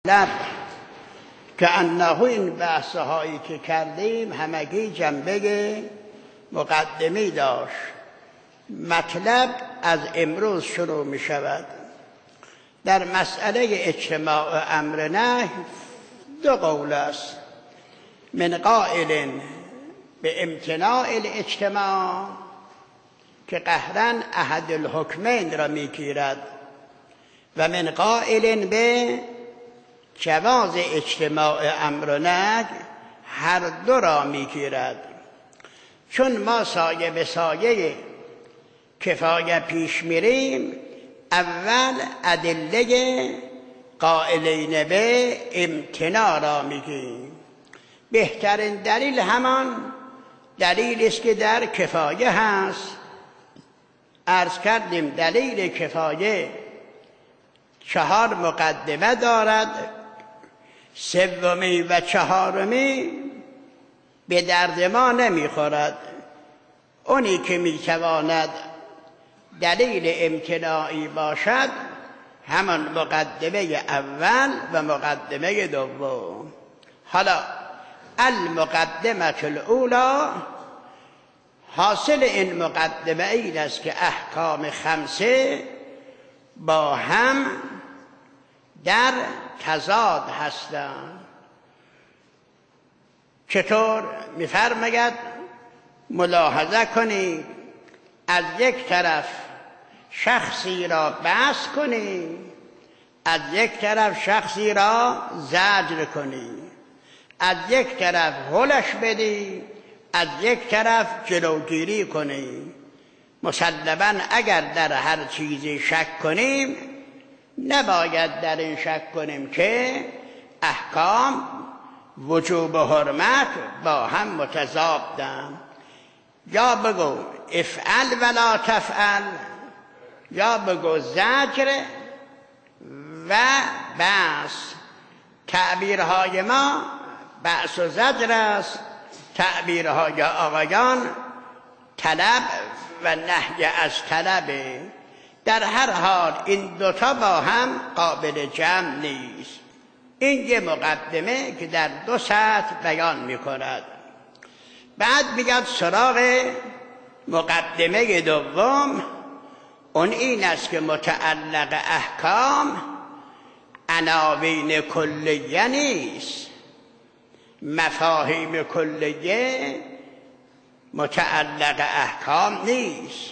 که انه این بحث هایی که کردیم همگی جنبه مقدمی داشت. مطلب از امروز شروع می شود. در مسئله اجتماع امر نهی دو قول است. من قائل به امتناع الاجتماع که قهرا احد الحکمین را می گیرد و من قائل به جواز اجتماع امر نهی هر دو را می گیرد. چون ما سایه به سایه کفایه پیش میریم، اول ادله قائلین به امتناع را میگیم. بهترین دلیل همان دلیلی است که در کفایه هست. عرض کردیم دلیل کفایه 4 مقدمه دارد، سومی و چهارمی به درد ما نمیخورد. اونی که میتواند دلیل امتناعی باشد همان مقدمه اول و مقدمه دوم. حالا المقدمه الاولی، حاصل این مقدمه این است که احکام 5 با هم در تضاد هستند. چطور؟ می‌فرماید ملاحظه کنید، از یک طرف شخصی را بحث کنید، از یک طرف شخصی را زجر کنید، از یک طرف هلش بدید، از یک طرف جلوگیری کنید. مسلماً اگر در هر چیزی شک کنیم نباید در این شک کنیم که احکام وجوب و حرمت با هم متضادند. یا بگو افعل ولا تفعل، یا بگو زجر و بحث. تعبیرهای ما بحث و زجر است، تعبیرهای آقایان طلب و نهی از طلبه. در هر حال این دوتا با هم قابل جمع نیست. این یه مقدمه که در 2 سطح بیان می کند. بعد میگد سراغ مقدمه دوم. اون این است که متعلق احکام عناوین کلیه نیست، مفاهیم کلیه متعلق احکام نیست.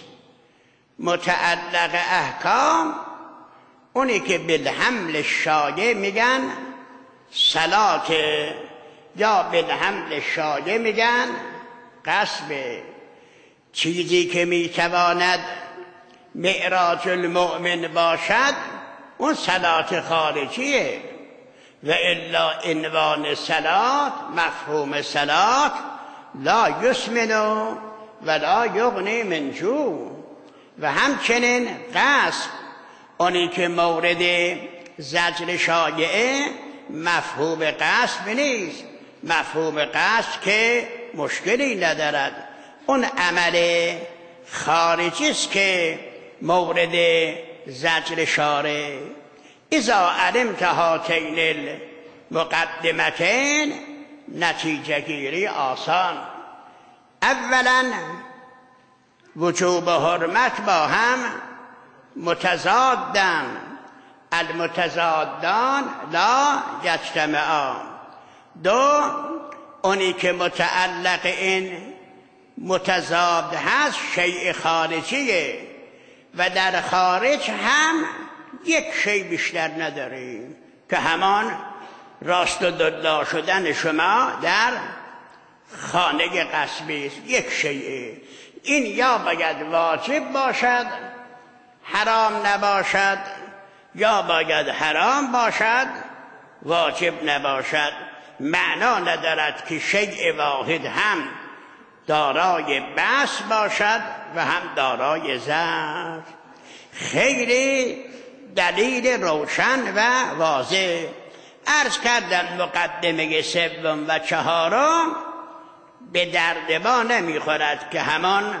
متعلق احکام اونی که بالحمل شایع میگن صلات، یا بالحمل شایع میگن قصب. چیزی که میتواند معراج المؤمن باشد اون صلات خارجیه، و الا عنوان صلات، مفهوم صلات لا یسمن ولا یغنی من جوع. و همچنین قصب، اونی که مورد زجر شایعه مفهوم قصب نیست. مفهوم قصد که مشکلی ندارد، اون عمل خارجی است که مورد زجر شارع. اذا علمت هاتین المقدمتین، نتیجه گیری آسان. اولا وجوب و حرمت با هم متضادن، المتضادان لا یجتمعان. 2 اونی که متعلق این متضاد هست شیء خارجیه، و در خارج هم یک شیء بیشتر نداریم که همان راست و دلا شدن شما در خانه غصبی است. یک شیء این یا باید واجب باشد حرام نباشد، یا باید حرام باشد واجب نباشد. معنا ندارد که شیء واحد هم دارای بس باشد و هم دارای زجر. خیلی دلیل روشن و واضح. عرض کردن مقدمه 3 و 4 به درد ما نمیخورد که همان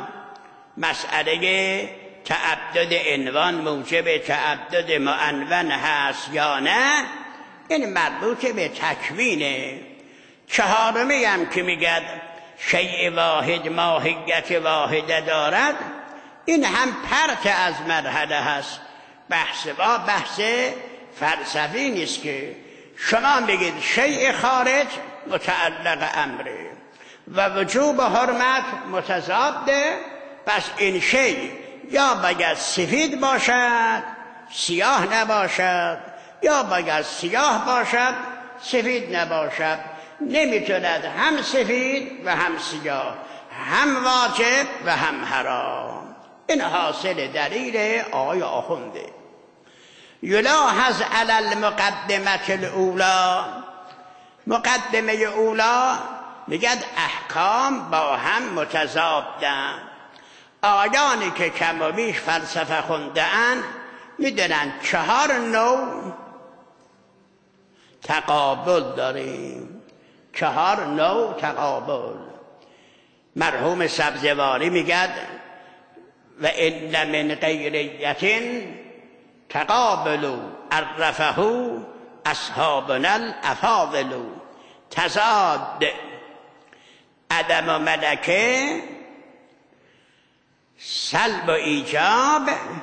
مسئله تعدد عنوان موجب تعدد معنون هست یا نه. این مربوط به تکوینه. چهارمی هم که میگد شیء واحد ماهیت واحده دارد، این هم پرت از مرحله هست. بحث فلسفی نیست که شما بگید شیء خارج متعلق امره و وجوب حرمت متضاده، پس این شیء یا باید سفید باشد سیاه نباشد، یا باید سیاه باشد سفید نباشد. نمیتوند هم سفید و هم سیاه، هم واجب و هم حرام. این حاصل دلیل آقای آخونده. یلاحظ علی المقدمه الاولی، مقدمه اولا میگد احکام با هم متضادن. آیانی که کم و بیش فلسفه خونده‌اند میدونن 4 نوع تقابل داریم. 4 نوع تقابل. مرحوم سبزواری میگد و ان من غیریت تقابلوا عرفه اصحابنا الافاضل. تضاد عدم و ملکه، سلب و ایجاب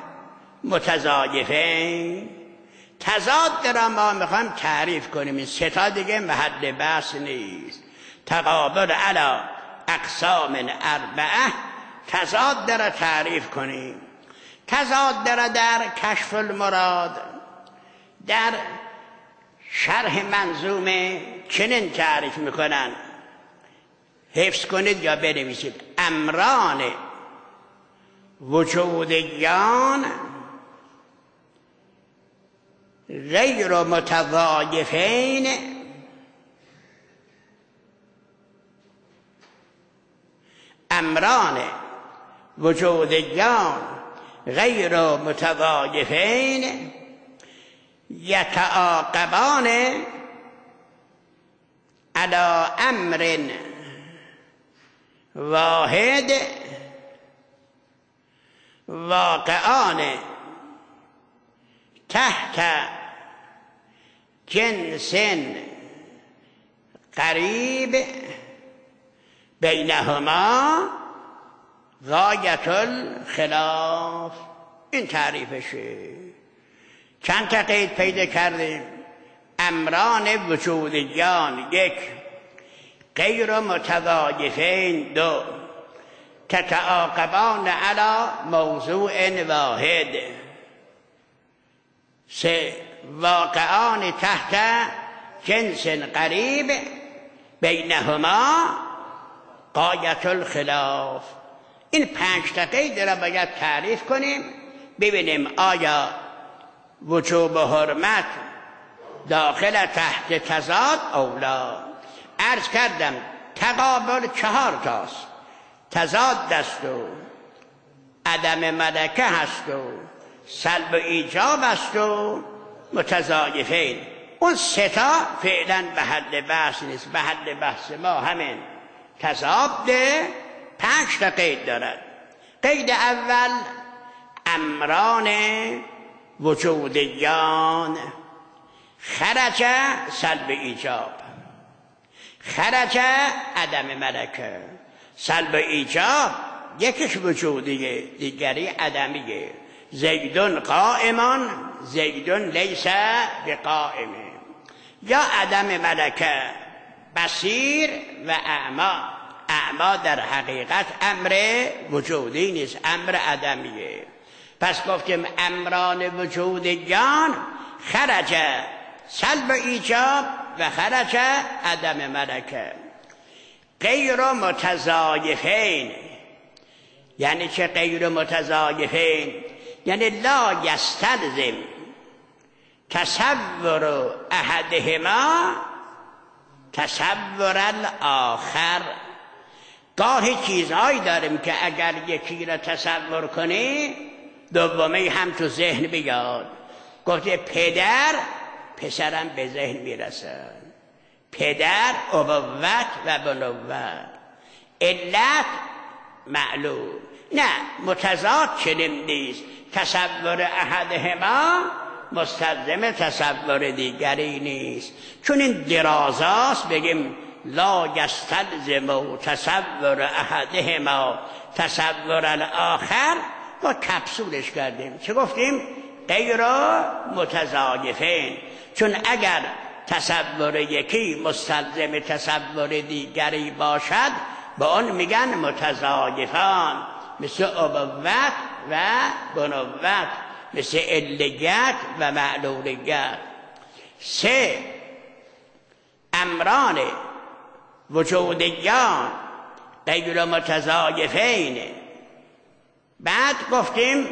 متضادفین. تضاد را ما میخوایم تعریف کنیم، این 3 تا دیگه محل بحث نیست. تقابل علی اقسام 4، تضاد را تعریف کنیم. تضاد را در کشف المراد در شرح منظومه چنین تعریف میکنن، حفظ کنید یا بنویسید: امران وجودیان غیر متضایفین امران وجودیان غیر متضایفین یتعاقبان علی امر واحد واقعان تحت جنس قریب بینهما غایت الخلاف. این تعریفشه. چند تا قید پیدا کردیم: امران وجودیان 1، غیر متضایفین 2، تتعاقبان علی موضوع واحد 3، واقعان تحت جنس قریب بینهما غایت الخلاف. این 5 تا قید را باید تعریف کنیم، ببینیم آیا وجوب حرمت داخل تحت تضاد او لا. عرض کردم تقابل 4 تاست: تضاد است و عدم ملکه هست و سلب و ایجاب است و متضایفین. اون 3 تا فعلا محل بحث نیست. محل بحث ما همین تضاد 5 تا قید دارد. قید اول: امران وجودیان خرج سلب ایجاب، خرج عدم ملکه. سلب ایجاب یکیش وجودیه، دیگری عدمیه. زیدون قائمان زیدون لیس بقائم. یا عدم ملکه بصیر و اعما. اعما در حقیقت امر وجودی نیست، امر عدمیه. پس گفتیم امران وجودیان خرج سلب ایجاب و خرج عدم ملکه. غیر متضایفین یعنی چه غیر متضایفین؟ یعنی لا یستلزم تصور احدهما تصور الاخر. گاهی چیزهایی داریم که اگر یکی را تصور کنی دومی هم تو ذهن بیاد. گفته پدر پسرم به ذهن میرسن، پدر ابوت و بنوت، علت معلوم. نه، متضاد چنین نیست. تصور احدهما مستلزم تصور دیگری نیست. چون این درازاست بگیم لا یستلزم تصور احدهما تصور الاخر، با کپسولش کردیم. چه گفتیم؟ غیر متضایفین. چون اگر تصور یکی مستلزم تصور دیگری باشد به اون میگن متضایفان، مثل ابوت و بنوت، مثل علیت و معلولیت. سه امران وجودیان غیر متضایفین. بعد گفتیم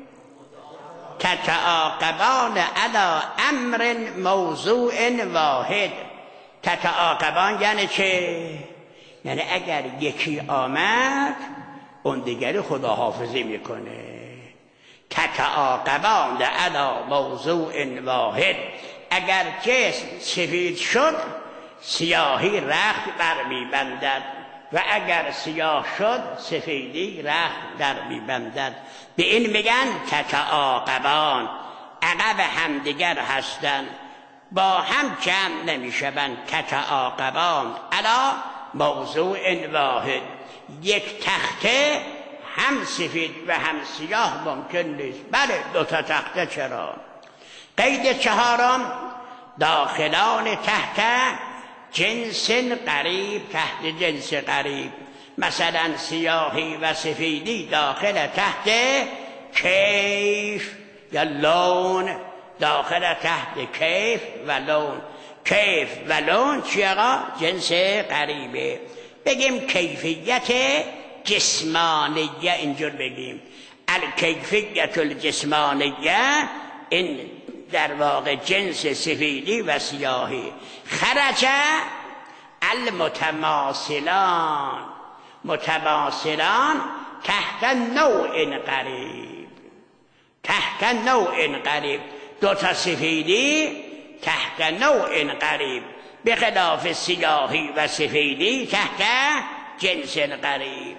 تتعاقبان علی امر موضوع واحد. تتعاقبان یعنی چه؟ یعنی اگر یکی آمد اون دیگری خداحافظی میکنه. تتعاقبان علی موضوع واحد. اگر جسم سفید شد سیاهی رخت بر میبندد و اگر سیاه شد سفیدی رخت در میبندد. به این میگن تتعاقبان، عقب همدیگر هستند، با هم جمع نمیشوند. تتعاقبان علی موضوع واحد. یک تخته هم سفید و هم سیاه ممکن نیست. بله دو تا تخته چرا؟ قید چهارم داخلان تحت جنس قریب. تحت جنس قریب مثلا سیاهی و سفیدی داخل تحت کیف یا لون، داخل تحت کیف و لون. کیف و لون چی آقا؟ جنس قریبه. بگیم کیفیت جسمانیه، اینجور بگیم الکیفیت الجسمانیه، این در واقع جنس سفیدی و سیاهی. خرج المتماثلان، متماثلان تحت نوع قریب. تحت نوع قریب، دو تا سفیدی تحت نوع قریب، به خلاف سیاهی و سفیدی تحت جنس قریب.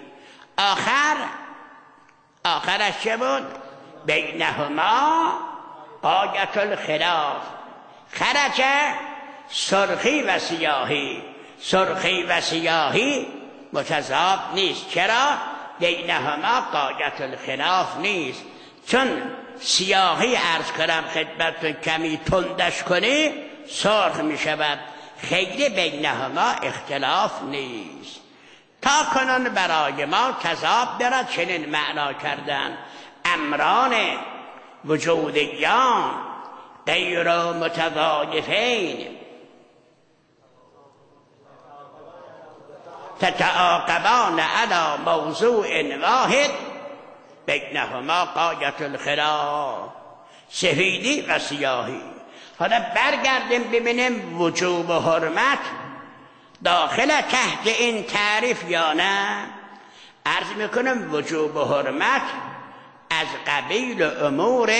آخرش چه بود؟ بینهما غایت الخلاف. خرج سرخی و سیاهی. سرخی و سیاهی متضاد نیست. چرا؟ بینهما غایت الخلاف نیست. چون سیاهی عرض کنم خدمتتون کمی تندش کنی سرخ می شود. خیلی بینهما اختلاف نیست. تا کنون برای ما تضاد دارد چنین معنا کردن. امران وجودیان غیر متضایفین تتعاقبان علی موضوع واحد بینهما غایت الخلاف. سفیدی و سیاهی. حالا برگردیم ببینیم وجوب و حرمت داخل تحت این تعریف یا نه. عرض میکنم وجوب و حرمت از قبیل امور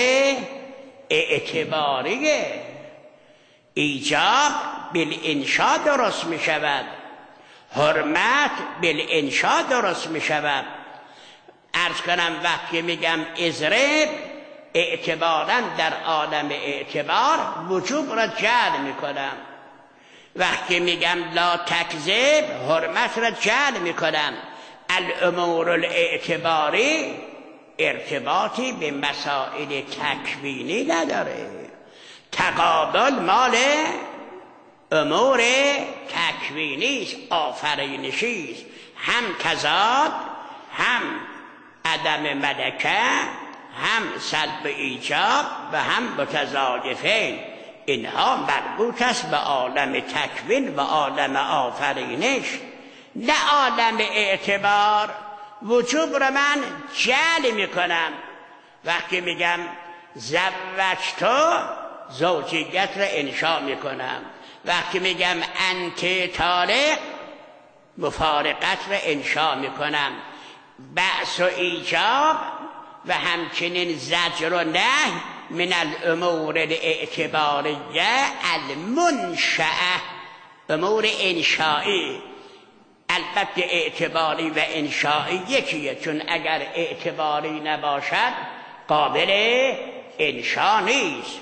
اعتباریه. ایجاب بالانشاء درست می شود، حرمت بالانشاء درست می شود. عرض کنم وقتی میگم اضرب اعتبارا در عالم اعتبار وجوب را جعل میکنم. وقتی میگم لا تکذب حرمت را جعل میکنم. الامور الاعتباری ارتباطی به مسائل تکوینی نداره. تقابل مال امور تکوینی است، آفرینشی است. هم تضاد، هم عدم ملکه، هم سلب ایجاب و هم متضادفین. اینها مربوط است به عالم تکوین و عالم آفرینش، نه عالم اعتبار. وجوب را من جعل میکنم. وقتی میگم زوجتو زوجیت را انشاء میکنم. وقتی میگم انت طالق مفارقت را انشاء میکنم. بعث و ایجاب و همچنین زجر و نهی من الامور الاعتباریه المنشأه، امور انشایی. البته اعتباری و انشایی یکیه، چون اگر اعتباری نباشد قابل انشا نیست.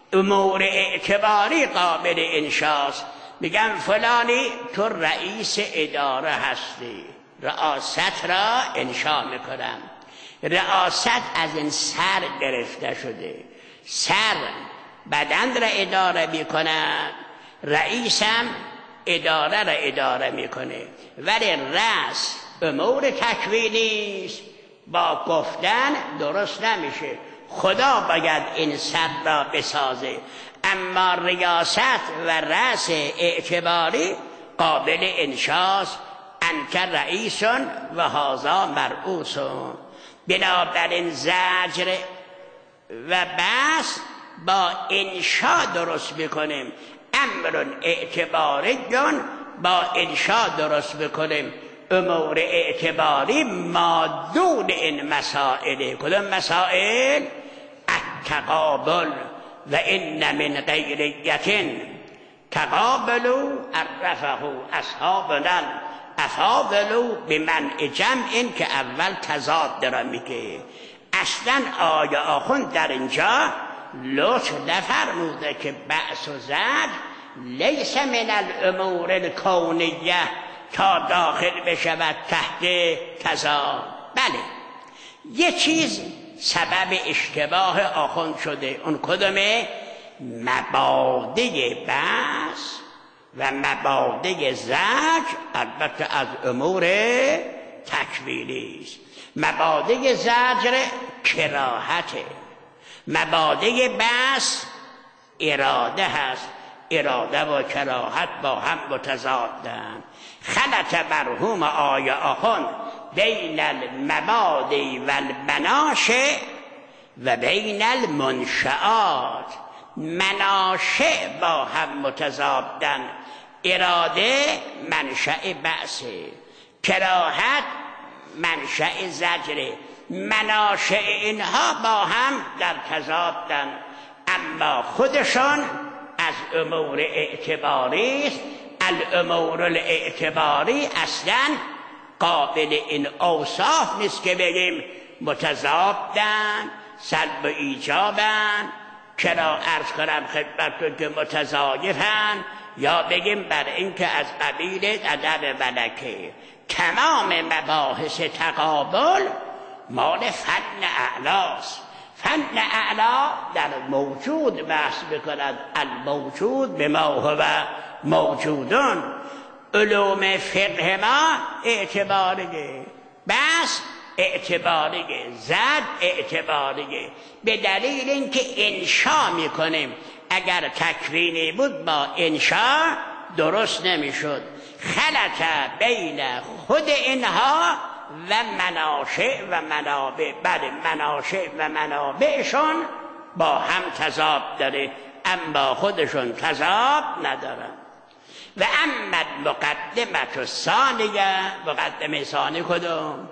امور اعتباری قابل انشاست. میگم فلانی تو رئیس اداره هستی، رئاست را انشا میکنم. رئاست از این سر گرفته شده، سر بدن را اداره میکند، رئیسم اداره را اداره میکنه. ولی رأس امور تکوینی است، با گفتن درست نمیشه، خدا باید این سر را بسازه. اما ریاست و رأس اعتباری قابل انشاست. انت رئیس و هذا مرؤوس. بنابراین زجر و بس با انشا درست میکنیم، امر اعتباری با انشا درست میکنیم. امور اعتباری مادون این مسائل. کدام مسائل؟ التقابل و ان من غیریت تقابلوا عرفه اصحابنا افاضلوا بمنع جمع، که اول تضاد را میگه. اصلا آیه آخوند در اینجا لطف نفرموده که بأس و زد لیس من الامور الکونیه تا داخل بشود تحت تضاد. بله، یه چیز سبب اشتباه آخوند شده. اون کدومه؟ مبادئ بحث و مبادئ زجر البته از امور تکوینی است. مبادئ زجر کراهته، مبادئ بحث اراده هست. اراده و کراهت با هم متضادند. خلط مرحوم آیه آخوند بین المبادئ و المناشئ و بین المنشآت. مناشئ با هم متضادند. اراده منشأ بأسه، کراهت منشأ زجره. مناشئ اینها با هم در تضادند، اما خودشان از امور اعتباری است. الامور الاعتباری اصلا قابل این اوصاف نیست که بگیم متضادند، سلب و ایجابند، چرا عرض کنم خدمتتون که متضایفند، یا بگیم بر این که از قبیل ادب ملکه. تمام مباحث تقابل مال فن اعلاست. فن اعلا در موجود بحث بکند، الموجود بما هو موجودون. علوم فقه ما اعتباریه، بحث اعتباریه، زد اعتباریه، به دلیل اینکه انشا میکنیم. اگر تکوینی بود با انشا درست نمیشد. خلط بین خود اینها و مناشئ و منابع. بله، مناشئ و منابعشون با هم تضاد داره، اما خودشون تضاد ندارن. و اما المقدمه الثانیه، مقدمه ثانی کدوم؟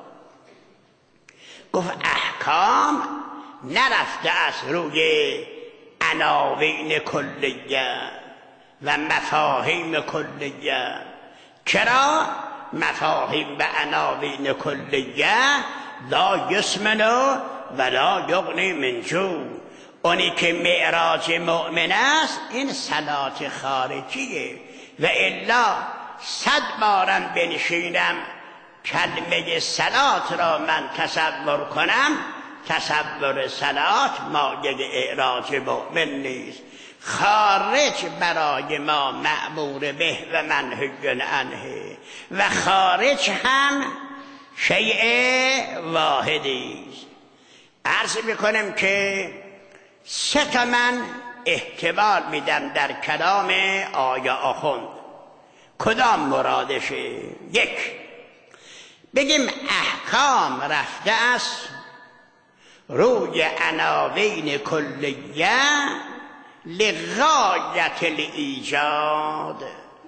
گفت احکام نرفته از روی عناوین کلیه و مفاهیم کلیه. چرا؟ مفاهیم و عناوین کلیه لا یسمن ولا یغنی من جوع. اونی که معراج مؤمن است این صلات خارجیه، و الا 100 بارم بنشینم کلمه صلات را من تصور کنم، تصور صلات مایه اعراج مؤمن نیست. خارج برای ما مأمور به و منهی عنه، و خارج هم شیء واحدی است. عرض میکنم که 3 تا من احتمال میدم در کلام آیه آخوند. کدام مرادشه؟ 1 بگیم احکام رفته است روی عناوین کلیه لغایت الایجاد.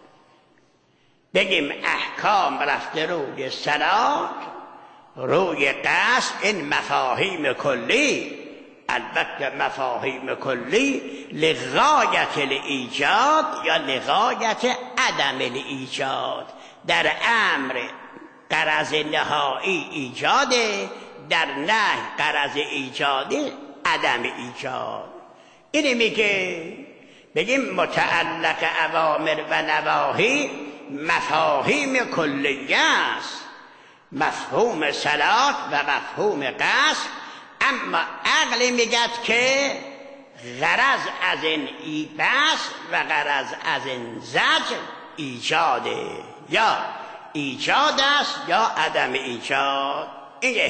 بگیم احکام رفته روی صلات، روی قصد، این مفاهیم کلی، البته مفاهیم کلی لغایت الایجاد یا لغایت عدم الایجاد. در امر غرض نهایی ایجاده، در نهی غرض ایجادی عدم ایجاد. اینی میگه بگیم متعلق اوامر و نواهی مفاهیم کلیه است، مفهوم صلات و مفهوم قصد. اما عقل میگد که غرض از این بس و غرض از این زجر ایجاده، یا ایجاد است یا عدم ایجاد. این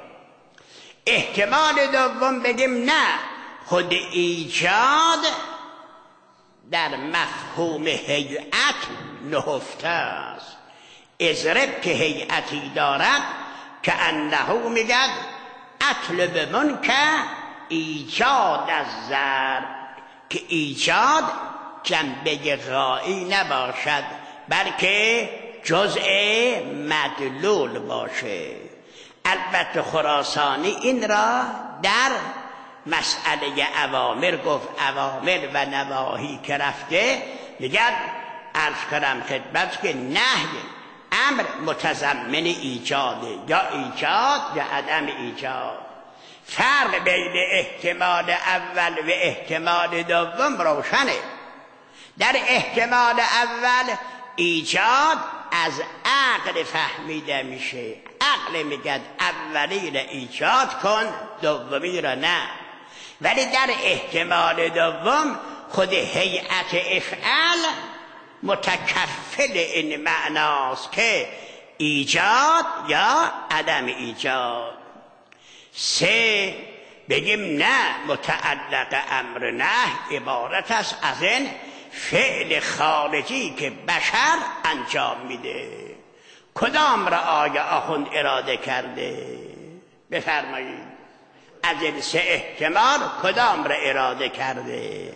احتمال دوم بگیم نه، خود ایجاد در مفهوم هیئت نهفته است. اضرب که هیئتی دارد که انه میگد اطلب من که ایجاد از ضرب، که ایجاد جنبه غایی نباشد بلکه جزء مدلول باشه. البته خراسانی این را در مسئله اوامر گفت، اوامر و نواهی که رفته میگه عرض کنم خدمت که نهی امر متضمن ایجاده، یا ایجاد یا عدم ایجاد. فرق بین احتمال اول و احتمال دوم روشنه. در احتمال اول ایجاد از عقل فهمیده میشه، عقل میگه اولی را ایجاد کن دومی را نه. ولی در احتمال دوم خود هیئت افعال متکفل این معناست که ایجاد یا عدم ایجاد. سه بگیم نه، متعلق امر نه عبارت است از این فعل خارجی که بشر انجام میده. کدام را آیا آخوند اراده کرده؟ بفرمایید از این سه احتمال کدام را اراده کرده؟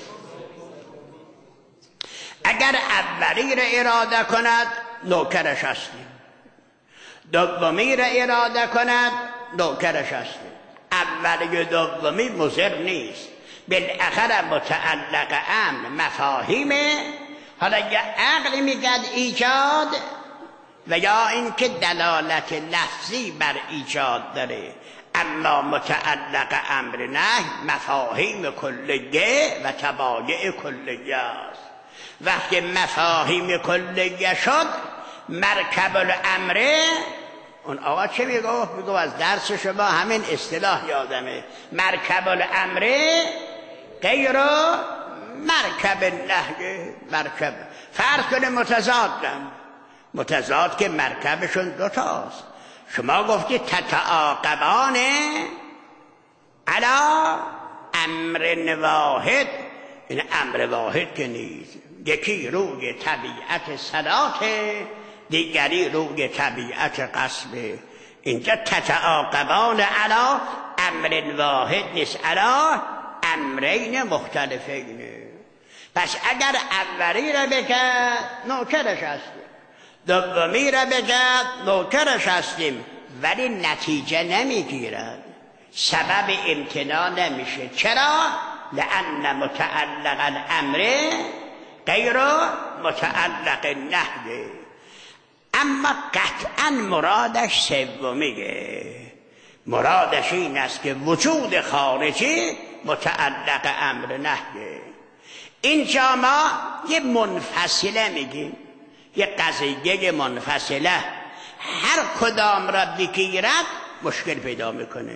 اگر اولی را اراده کند نوکرش هستیم، دومی را اراده کند نوکرش هستیم. اولی و دومی مضر نیست، بالاخره متعلق امر مفاهیمه. حالا یا عقل میگد ایجاد و یا اینکه دلالت لفظی بر ایجاد داره، اما متعلق امر نه مفاهیم کلیه و تبایع کلیه است. وقتی مفاهیم کلیه شد مرکب الامره، اون آقا چه میگو از درس شما همین اصطلاح یادمه، مرکب الامره غیر مرکب نهی. مرکب فرض کنه متضاد که مرکبشون دوتاست. شما گفتی تتعاقبان علی امر واحد، این امر واحد که نیست، یکی روی طبیعت صلات دیگری روی طبیعت قصبه. اینجا تتعاقبان علی امر واحد نیست، علی امرین مختلفین. پس اگر اولی را بگد نوکرش هستیم، دومی را بگد نوکرش هستیم، ولی نتیجه نمیگیرد، سبب امتناع نمیشه. چرا؟ لأن متعلق الامر غیر متعلق النهی. اما قطعا مرادش سومیه، مرادش این است که وجود خارجی متعلق امر نهیه. اینجا ما یه منفصله میگیم، یه قضیه منفصله، هر کدام را بگیرد مشکل پیدا میکنه.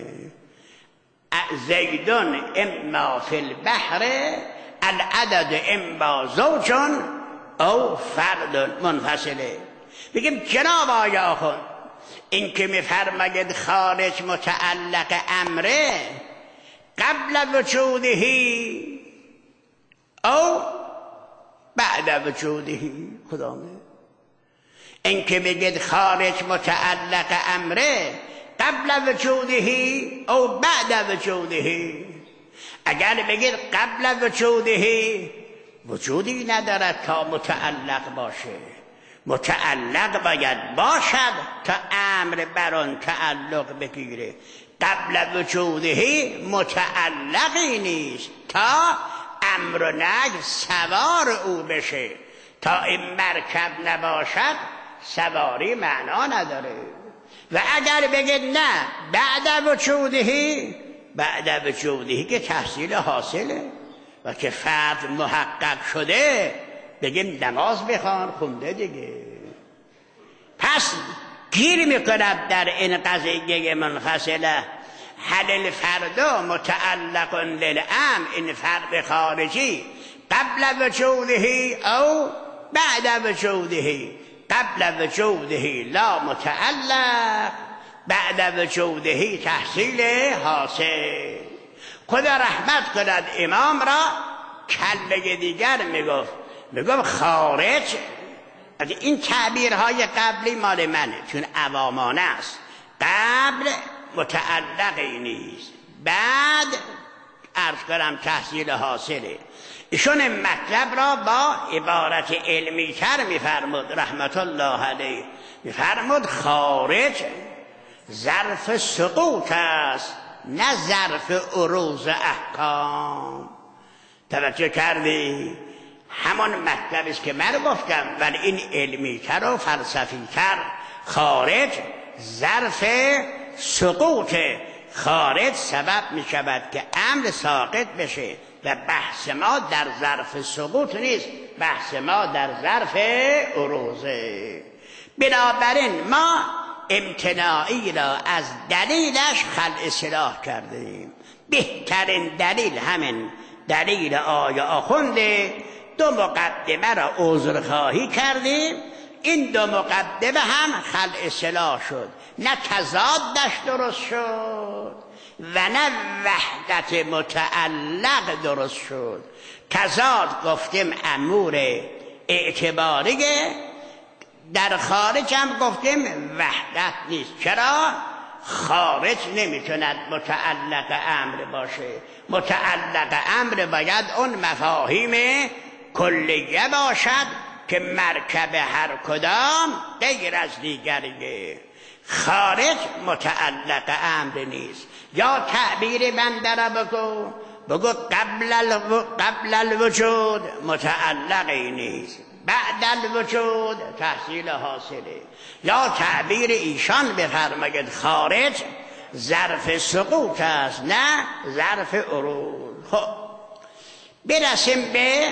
زیدون اما فی البحر العدد اما زوج او فرد منفصله. بگیم جناب آقای آخوند این که میفرماید خارج متعلق امره قبل وجودهی او بعد وجودهی کدامه؟ این که بگید خارج متعلق امره قبل وجودهی او بعد وجودهی. اگر بگید قبل وجودهی وجودی ندارد تا متعلق باشه، متعلق باید باشد تا امر بر آن تعلق بگیره. قبل وجودهی متعلقی نیست تا امر و نهی سوار او بشه. تا این مرکب نباشد سواری معنا نداره. و اگر بگید نه بعد وجودهی، بعد وجودهی که تحصیل حاصله، و که فرد محقق شده بگیم نماز بخوان، خونده دیگه. پس گیر میکند در این قضیه منفصله. هل الفرد متعلق للامر، این فرد خارجی قبل وجوده او بعد وجوده؟ قبل وجوده لا متعلق، بعد وجوده تحصیل حاصل. خدا رحمت کند امام را کله دیگر میگفت خارج. این تعبیرهای قبلی مال منه چون عوامانه است. قبل متعلقی نیست، بعد عرض کنم تحصیل حاصله. ایشون مطلب را با عبارت علمی تر میفرمود رحمت الله علیه. میفرمود خارج ظرف سقوط است نه ظرف عروض احکام. توجه کردی؟ همان مطلبی است که من گفتم ولی این علمی تر و فلسفی تر. خارج ظرف سقوط، خارج سبب می شود که امر ساقط بشه و بحث ما در ظرف سقوط نیست، بحث ما در ظرف عروضه. بنابراین ما امتناعی را از دلیلش خلع اصلاح کردیم. بهترین دلیل همین دلیل آیه آخونده. دو مقدمه را عذرخواهی کردیم، این دو مقدمه هم خلع اصلاح شد، نه تضادش درست شد و نه وحدت متعلق درست شد. تضاد گفتیم امور اعتباریه، در خارج هم گفتیم وحدت نیست. چرا؟ خارج نمیتوند متعلق امر باشه. متعلق امر باید اون مفاهیم کلیه باشد که مرکب هر کدام غیر از دیگریه. خارج متعلق امر نیست. یا تعبیر بنده را بگو قبل الوجود متعلقی نیست، بعد الوجود تحصیل حاصله. یا تعبیر ایشان بفرماید خارج ظرف سقوط است نه ظرف عروض. خب برسیم به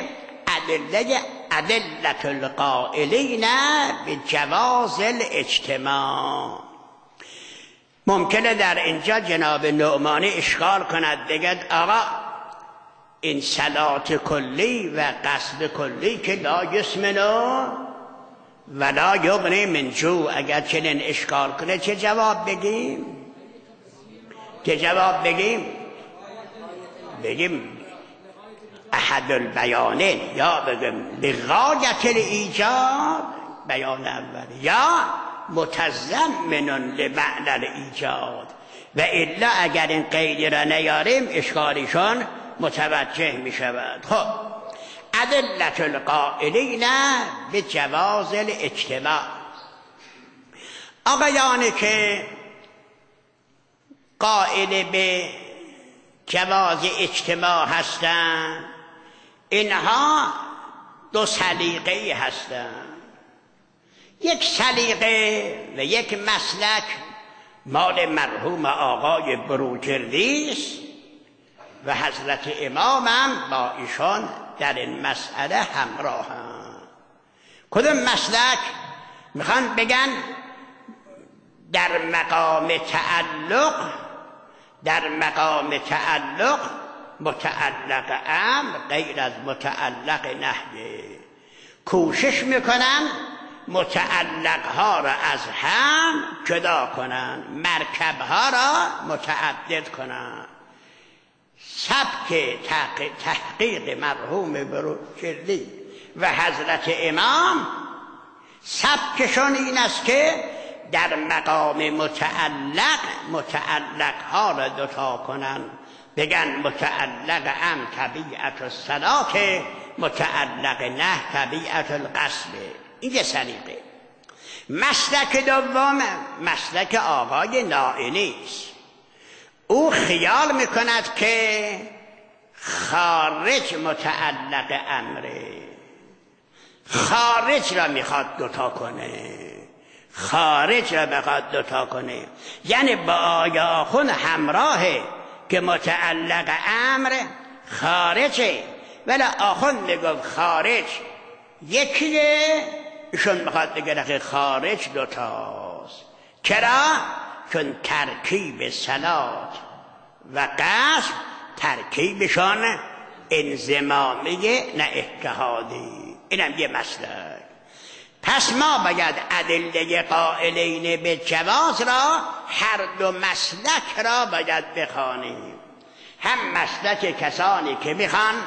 ادلة القائلین به جواز الاجتماع. ممکنه در اینجا جناب نعمانی اشکال کند، بگد آقا این صلات کلی و قصد کلی که لا یسمنو ولا یغنی من جوع. اگر چنین اشکال کنه چه جواب بگیم؟ بگیم احد البیانین، یا بگیم لغایت الایجاد بیان اول، یا متضمن لمعنی الایجاد. و الا اگر این قید را نیاریم اشکالیشان متوجه می شود. خب ادلة القائلین به جواز الاجتماع. آقایانی که قائل به جواز اجتماع هستند اینها دو سلیقه‌ای هستند. یک سلیقه و یک مسلک مال مرحوم آقای بروجردی است و حضرت امامم با ایشان در این مسئله همراهند. کدوم مسلک؟ میخوان بگن در مقام تعلق متعلق امر غیر از متعلق نهیه. کوشش میکنن متعلق ها را از هم جدا کنن، مرکب ها را متعدد کنن. سبک تحقیق مرحوم بروجردی و حضرت امام سبکشون این است که در مقام متعلق ها را دوتا کنن، بگن متعلق ام طبیعت الصلاة، متعلق نه طبیعت القصد. این یه سلیقه. مسلک دوم مسلک آقای نائینی است. او خیال میکند که خارج متعلق امره، خارج را میخواد دوتا کنه. یعنی با آیه آخون همراهه که متعلق امر خارجه ولی آخوند میگفت خارج یکیه، ایشون میخواد بگه خارج دوتاست. چرا؟ چون ترکیب صلات و قصد ترکیبشان انضمامیه نه اتحادی. اینم یه مسلک. پس ما باید ادله قائلین به جواز را هر دو مسلک را باید بخوانیم. هم مسلک کسانی که میخوان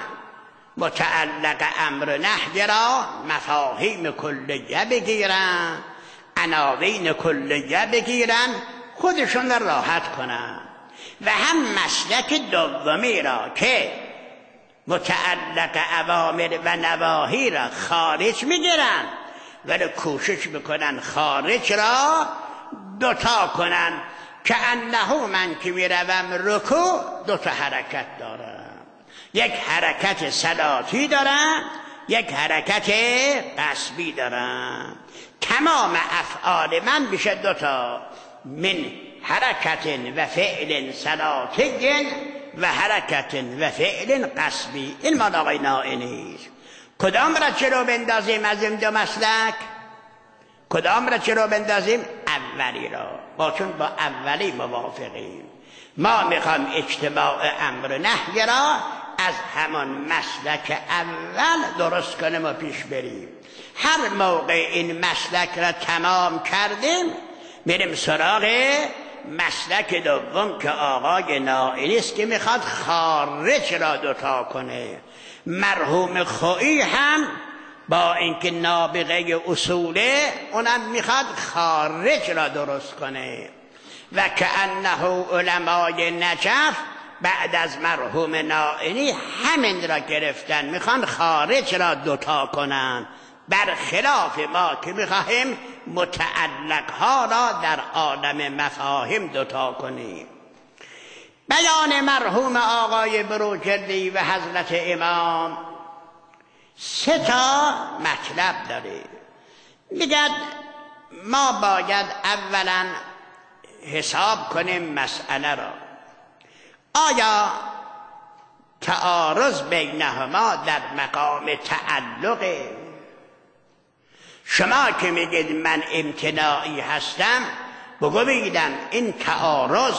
متعلق امر نهی را مفاهیم کلیه بگیرن، عناوین کلیه بگیرن، خودشون را راحت کنن، و هم مسلک دومی را که متعلق اوامر و نواهی را خارج میگیرن ولی کوشش میکنن خارج را دوتا کنن. که انه من که میروم رکوع دوتا حرکت دارم، یک حرکت صلاتی دارم، یک حرکت قصبی دارم. تمام افعال من میشه دوتا، من حرکت و فعل صلاتی و حرکت و فعل قصبی. این مال آقای نائینی. کدام را چرا بندازیم از این دو مسلک؟ کدام را چرا بندازیم؟ اولی را. ما چون با اولی موافقیم. ما میخوام اجتماع امر نهی را از همان مسلک اول درست کنیم و پیش بریم. هر موقع این مسلک را تمام کردیم میریم سراغ مسلک دوم که آقای نائینی است که میخواد خارج را دوتا کنه. مرحوم خویی هم با اینکه نابغه اصوله اونم میخواد خارج را درست کنه. و که انه علمای نجف بعد از مرحوم نائینی همین را گرفتن، میخوان خارج را دوتا کنن، برخلاف ما که میخواهیم متعلق ها را در عالم مفاهیم دوتا کنیم. بیان مرحوم آقای بروجردی و حضرت امام سه تا مطلب داره. میگن ما باید اولا حساب کنیم مسئله را، آیا تعارض بینهما در مقام تعلقه؟ شما که میگید من امتناعی هستم، بگو بگیدن این تعارض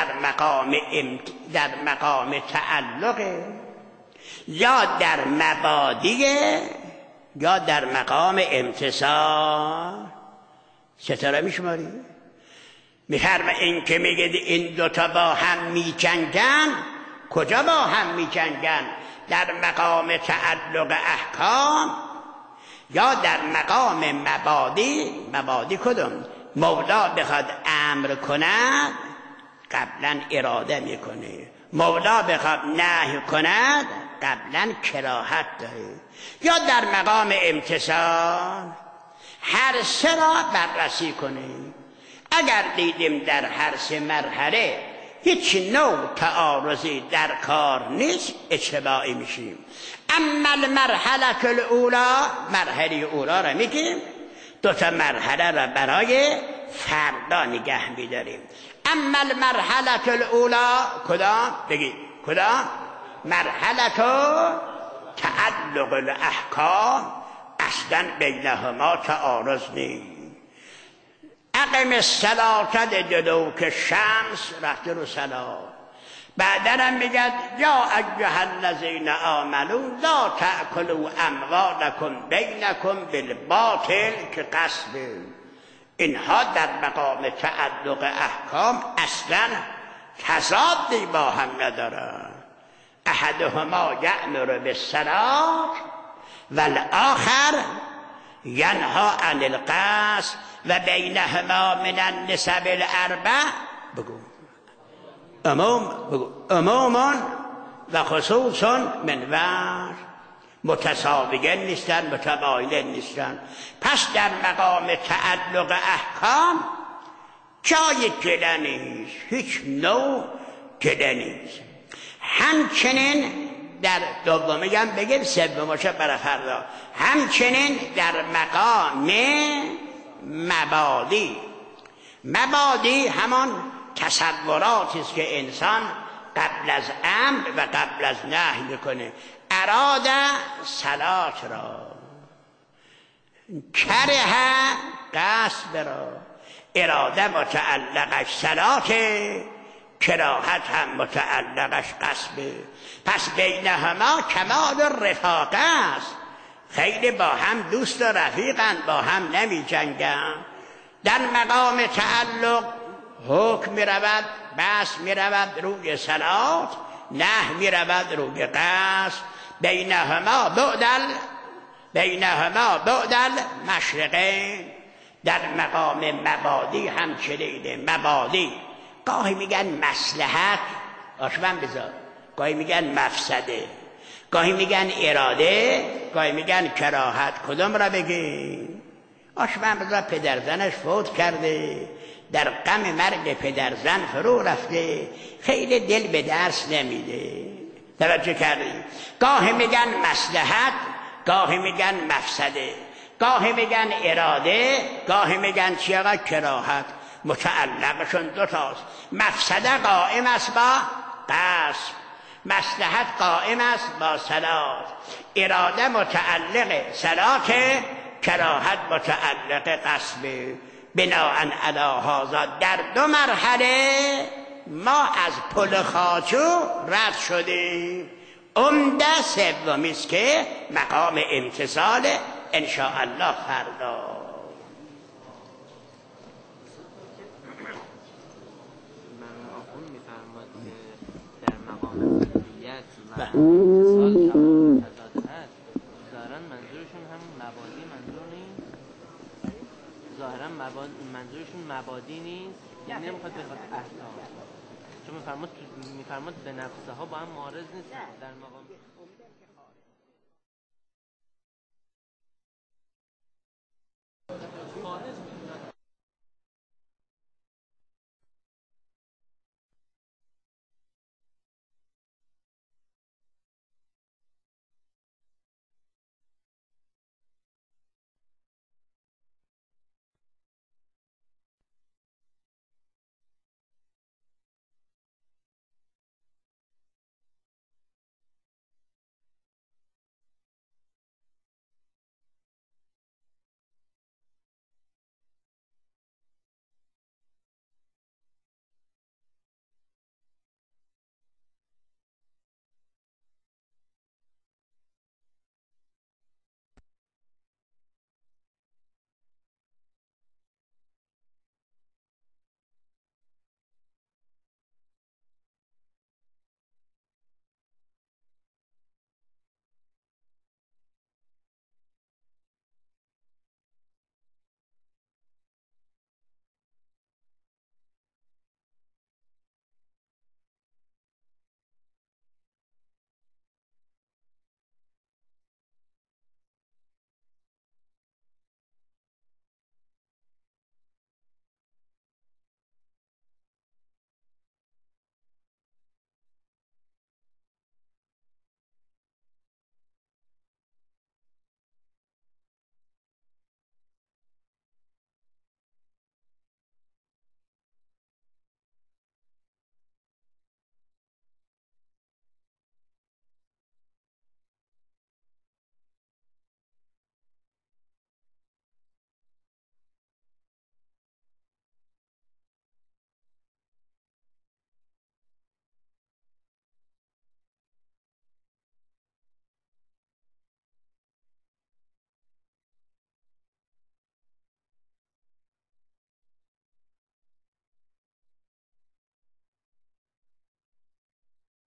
در مقام تعلقه یا در مبادیه یا در مقام امتصال؟ ستاره میشماری؟ میفرما این که میگید این دوتا با هم میجنگن، کجا با هم میجنگن؟ در مقام تعلق احکام یا در مقام مبادی؟ مبادی کدوم؟ مولا بخواد امر کند قبلا اراده میکنه، مولا بخواد نهی کند قبلا کراهت داره. یا در مقام امتصال؟ هر سه را بررسی کنیم. اگر دیدیم در هر سه مرحله هیچ نوع تعارضی در کار نیست، اجتماعی میشیم. اما المرحله الاولا، مرحله اولا را میگیم، دوتا مرحله را برای فردا نگه میداریم. اما المرحله الاولا کدام؟ بگید کدام؟ مرحله تعلق الاحکام، اصلا بینهما تعارض نیست. اقم الصلاة لدلوک الشمس، رفته رو صلاة. بعدا هم میگه یا ایها الذین آمنوا لا تأکلوا اموالکم بینکم بالباطل که قصد. اینها در مقام تعلق احکام اصلا تضادی با هم ندارن. احدهما یأمر بالصلاة والآخر ینها عن القصد و بینهما من النسب الاربع. بگو عموم و خصوص من وجه، متساویین نیستن، متباینین نیستن. پس در مقام تعلق احکام جای گله نیست، هیچ نوع گله نیست. همچنین در دومی هم بگیم، سومش برای فردا. همچنین در مقام مبادی همان تصوراتی است که انسان قبل از امر و قبل از نهی میکنه. اراد صلات را، کره قصد را. اراده متعلقش صلات، کراهت هم متعلقش قصد. پس بینهما کمال رفاقه است. خیلی با هم دوست و رفیقن، با هم نمی جنگن. در مقام تعلق حکم می رود، بس می رود روی صلات، نه می رود روی قصد. بینهما بعدل مشرقین. در مقام مبادی هم چنینه. مبادی گاهی میگن مصلحت، آشوان بذار، گاهی میگن مفسده، گاهی میگن اراده، گاهی میگن کراهت. کدوم را بگیم؟ آشوان بذار پدرزنش فوت کرده، در غم مرگ پدرزن فرو رفته، خیلی دل به درس نمیده. توجه کردی؟ گاهی میگن مصلحت، گاهی میگن مفسده، گاهی میگن اراده، گاهی میگن چی آقا؟ کراهت. متعلقشون دوتاست. مفسده قائم است با قصد، مصلحت قائم است با صلات. اراده متعلق صلات، کراهت متعلق قصد. بناءً علی هذا در دو مرحله ما از پل خاچو رد شدیم. عمده سومی است که مقام امتثال ان شاء الله فردا. در مقام کلیت و امتثال کمال تضاد هست. ظاهرا منظورشون هم مبادی منظور نیست. ظاهرا منظورشون مبادی نیست، یعنی نمیخواد بخواد احکام، چون میفرماد به نفسه ها با هم معارض نیست در مقام